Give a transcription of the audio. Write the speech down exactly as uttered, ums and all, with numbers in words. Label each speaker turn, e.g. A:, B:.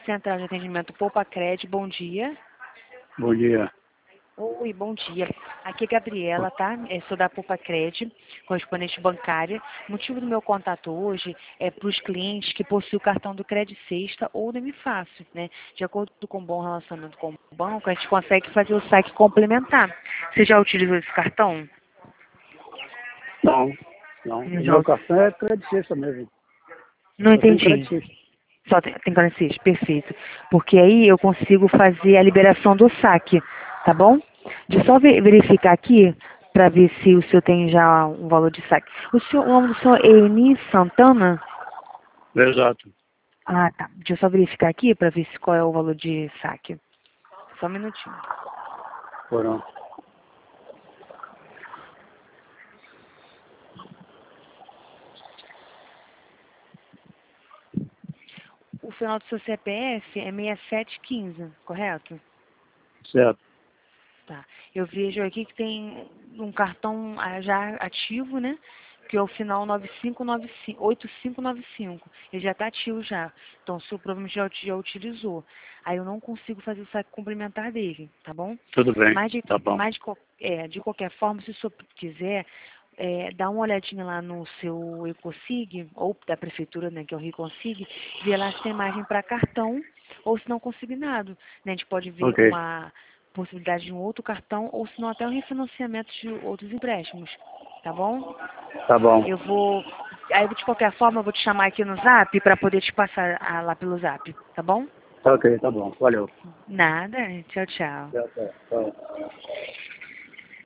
A: Central de Atendimento Poupa Cred, bom dia.
B: Bom dia.
A: Oi, bom dia. Aqui é Gabriela, tá? Eu sou da Poupa Cred, correspondente bancária. O motivo do meu contato hoje é para os clientes que possuem o cartão do Cred Sexta ou do M Fácil, né? De acordo com um bom relacionamento com o banco, a gente consegue fazer o saque complementar. Você já utilizou esse cartão?
B: Não, não. O
A: Já.
B: meu cartão é Credit Sexta mesmo.
A: Não
B: Eu tenho
A: entendi.
B: Credit Sexta.
A: Só tem, tem Credit Sexta, perfeito. Porque aí eu consigo fazer a liberação do saque, tá bom? Deixa eu só ver- verificar aqui para ver se o senhor tem já um valor de saque. O, senhor, o nome do senhor é Eni Santana?
B: Exato.
A: Ah, tá. Deixa eu só verificar aqui para ver se qual é o valor de saque. Só um minutinho.
B: Foram.
A: O final do seu C P F é seis sete um cinco, correto?
B: Certo.
A: Tá. Eu vejo aqui que tem um cartão ah, já ativo, né? Que é o final nove cinco nove cinco, oito cinco nove cinco. Ele já está ativo já. Então, o senhor provavelmente já, já utilizou. Aí eu não consigo fazer o saque complementar dele, tá bom?
B: Tudo bem.
A: Mas de,
B: Tá bom.
A: mas de, qual- é, de qualquer forma, se o senhor quiser, é, dá uma olhadinha lá no seu Ecosig, ou da prefeitura, né, que é o Reconsig, ver lá se tem margem para cartão ou se não consignado. Né? A gente pode ver
B: Ok.
A: uma possibilidade de um outro cartão ou se não até um refinanciamento de outros empréstimos, tá bom?
B: Tá bom.
A: Eu vou, aí de qualquer forma eu vou te chamar aqui no Zap para poder te passar ah, lá pelo Zap, tá bom?
B: Tá ok, tá bom. Valeu.
A: Nada, tchau, tchau.
B: Tchau, tchau. Tchau.